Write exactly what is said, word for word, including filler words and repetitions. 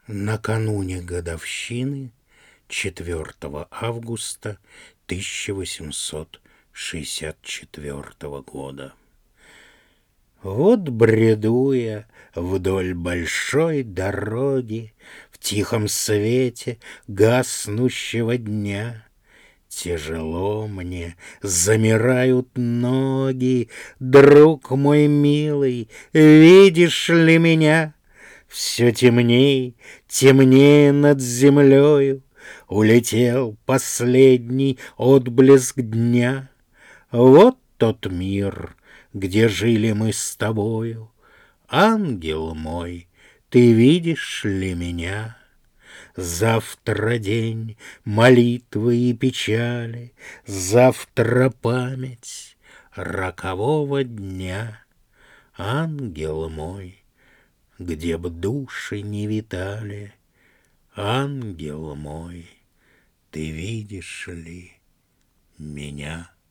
Накануне годовщины четвёртого августа тысяча восемьсот шестьдесят четвёртого года. Вот бреду я вдоль большой дороги в тихом свете гаснущего дня. Тяжело мне замирают ноги, друг мой милый, видишь ли меня? Все темней, темнее над землею улетел последний отблеск дня. Вот тот мир, где жили мы с тобою. Ангел мой, ты видишь ли меня? Завтра день молитвы и печали, завтра память рокового дня. Ангел мой, где б души не витали, ангел мой, ты видишь ли меня?